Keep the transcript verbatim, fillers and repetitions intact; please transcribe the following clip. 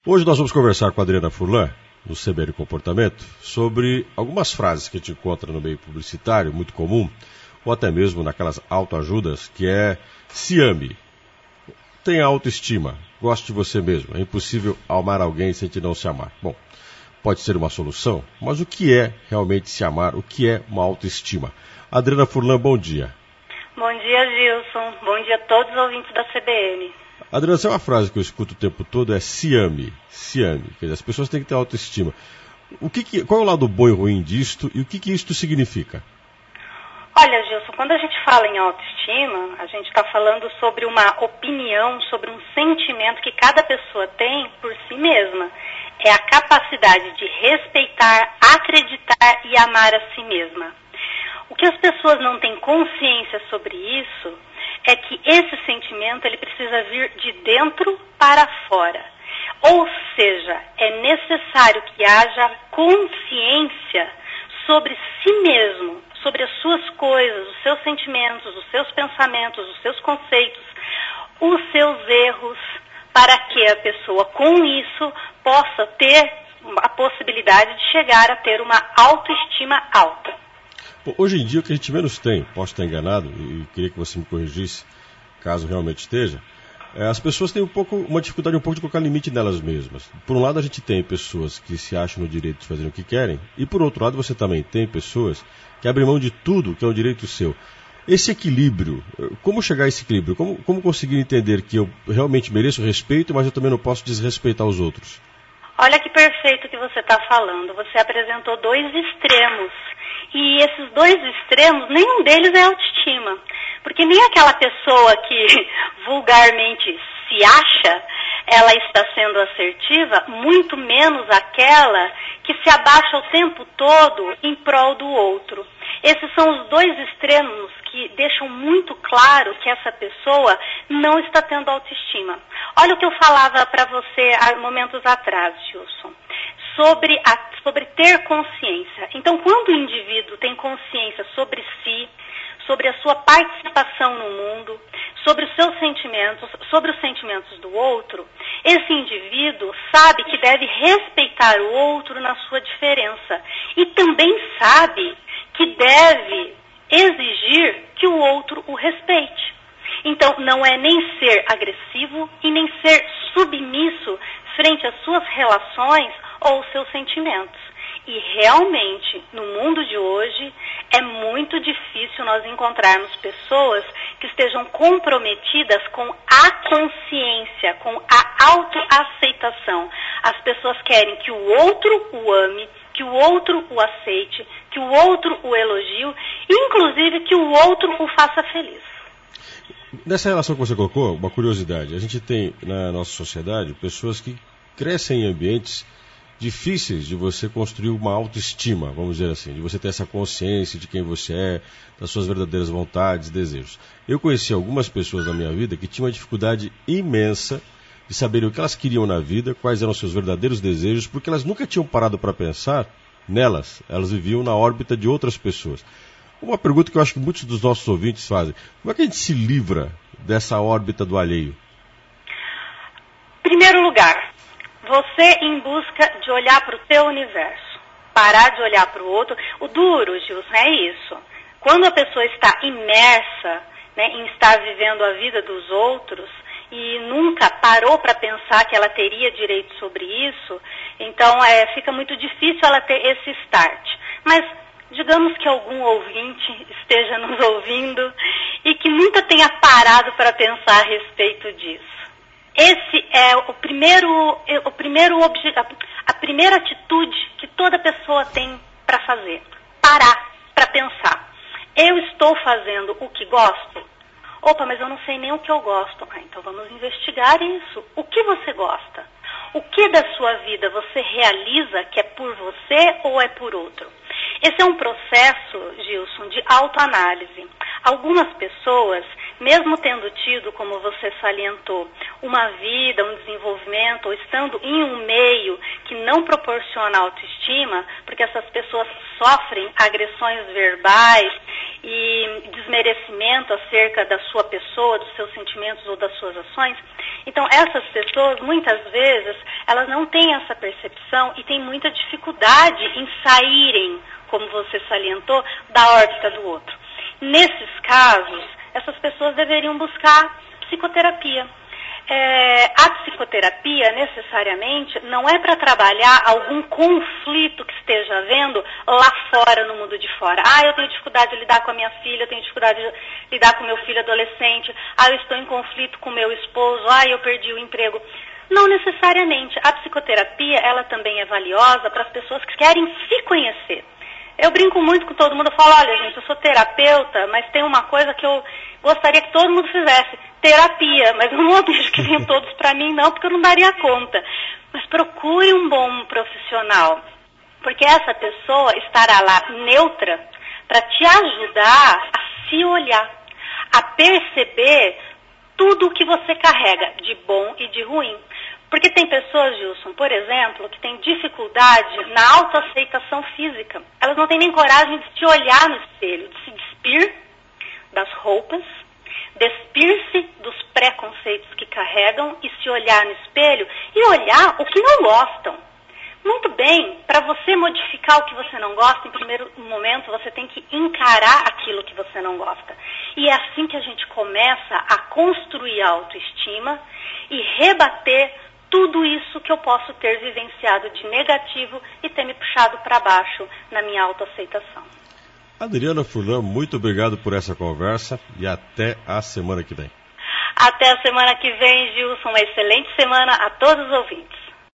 Hoje nós vamos conversar com a Adriana Furlan, no C B N Comportamento, sobre algumas frases que a gente encontra no meio publicitário, muito comum, ou até mesmo naquelas autoajudas, que é se ame, tenha autoestima, goste de você mesmo, é impossível amar alguém sem te não se amar. Bom, pode ser uma solução, mas o que é realmente se amar, o que é uma autoestima? Adriana Furlan, bom dia. Bom dia, Gilson. Bom dia a todos os ouvintes da C B N. Adriana, essa é uma frase que eu escuto o tempo todo, é se ame, se ame. Quer dizer, as pessoas têm que ter autoestima. O que que, qual é o lado bom e ruim disto e o que que isto significa? Olha, Gilson, quando a gente fala em autoestima, a gente está falando sobre uma opinião, sobre um sentimento que cada pessoa tem por si mesma. É a capacidade de respeitar, acreditar e amar a si mesma. O que as pessoas não têm consciência sobre isso é que esse sentimento ele precisa vir de dentro para fora. Ou seja, é necessário que haja consciência sobre si mesmo, sobre as suas coisas, os seus sentimentos, os seus pensamentos, os seus conceitos, os seus erros, para que a pessoa com isso possa ter a possibilidade de chegar a ter uma autoestima alta. Bom, hoje em dia o que a gente menos tem, posso estar enganado, e queria que você me corrigisse, caso realmente esteja, é, as pessoas têm um pouco, uma dificuldade um pouco de colocar limite nelas mesmas. Por um lado a gente tem pessoas que se acham no direito de fazer o que querem, e por outro lado você também tem pessoas que abrem mão de tudo que é um direito seu. Esse equilíbrio, como chegar a esse equilíbrio? Como, como conseguir entender que eu realmente mereço respeito, mas eu também não posso desrespeitar os outros? Olha que perfeito que você está falando. Você apresentou dois extremos. E esses dois extremos, nenhum deles é autoestima. Porque nem aquela pessoa que vulgarmente se acha, ela está sendo assertiva, muito menos aquela que se abaixa o tempo todo em prol do outro. Esses são os dois extremos que deixam muito claro que essa pessoa não está tendo autoestima. Olha o que eu falava para você há momentos atrás, Gilson, sobre, a, sobre ter consciência. Então, quando o indivíduo tem consciência sobre si, sobre a sua participação no mundo, sobre os seus sentimentos, sobre os sentimentos do outro, esse indivíduo sabe que deve respeitar o outro na sua diferença e também sabe que deve exigir que o outro o respeite. Então, não é nem ser agressivo e nem ser submisso frente às suas relações ou seus sentimentos. E realmente, no mundo de hoje, é muito difícil nós encontrarmos pessoas que estejam comprometidas com a consciência, com a autoaceitação. As pessoas querem que o outro o ame, que o outro o aceite, que o outro o elogie, inclusive que o outro o faça feliz. Nessa relação que você colocou, uma curiosidade, a gente tem na nossa sociedade pessoas que crescem em ambientes difíceis de você construir uma autoestima, vamos dizer assim, de você ter essa consciência de quem você é, das suas verdadeiras vontades, desejos. Eu conheci algumas pessoas na minha vida que tinham uma dificuldade imensa de saberem o que elas queriam na vida, quais eram os seus verdadeiros desejos, porque elas nunca tinham parado para pensar nelas, elas viviam na órbita de outras pessoas. Uma pergunta que eu acho que muitos dos nossos ouvintes fazem: como é que a gente se livra dessa órbita do alheio? Em primeiro lugar, você em busca de olhar para o teu universo, parar de olhar para o outro. O duro, Gilson, é isso. Quando a pessoa está imersa, né, em estar vivendo a vida dos outros e nunca parou para pensar que ela teria direito sobre isso, então é, fica muito difícil ela ter esse start. Mas digamos que algum ouvinte esteja nos ouvindo e que nunca tenha parado para pensar a respeito disso. Esse é o primeiro, o primeiro obje, a primeira atitude que toda pessoa tem para fazer. Parar para pensar. Eu estou fazendo o que gosto? Opa, mas eu não sei nem o que eu gosto. Ah, então vamos investigar isso. O que você gosta? O que da sua vida você realiza que é por você ou é por outro? Esse é um processo, Gilson, de autoanálise. Algumas pessoas mesmo tendo tido, como você salientou, uma vida, um desenvolvimento, ou estando em um meio que não proporciona autoestima, porque essas pessoas sofrem agressões verbais e desmerecimento acerca da sua pessoa, dos seus sentimentos ou das suas ações. Então, essas pessoas, muitas vezes, elas não têm essa percepção e têm muita dificuldade em saírem, como você salientou, da órbita do outro. Nesses casos, essas pessoas deveriam buscar psicoterapia. É, a psicoterapia, necessariamente, não é para trabalhar algum conflito que esteja havendo lá fora, no mundo de fora. Ah, eu tenho dificuldade de lidar com a minha filha, eu tenho dificuldade de lidar com meu filho adolescente, ah, eu estou em conflito com meu esposo, ah, eu perdi o emprego. Não necessariamente. A psicoterapia, ela também é valiosa para as pessoas que querem se conhecer. Eu brinco muito com todo mundo, eu falo, olha gente, eu sou terapeuta, mas tem uma coisa que eu gostaria que todo mundo fizesse, terapia, mas eu não vejo que venham todos para mim não, porque eu não daria conta. Mas procure um bom profissional, porque essa pessoa estará lá neutra para te ajudar a se olhar, a perceber tudo o que você carrega, de bom e de ruim. Porque tem pessoas, Gilson, por exemplo, que têm dificuldade na autoaceitação física. Elas não têm nem coragem de se olhar no espelho, de se despir das roupas, despir-se dos preconceitos que carregam e se olhar no espelho e olhar o que não gostam. Muito bem, para você modificar o que você não gosta, em primeiro momento você tem que encarar aquilo que você não gosta. E é assim que a gente começa a construir a autoestima e rebater tudo isso que eu posso ter vivenciado de negativo e ter me puxado para baixo na minha autoaceitação. Adriana Furlan, muito obrigado por essa conversa e até a semana que vem. Até a semana que vem, Gilson. Uma excelente semana a todos os ouvintes.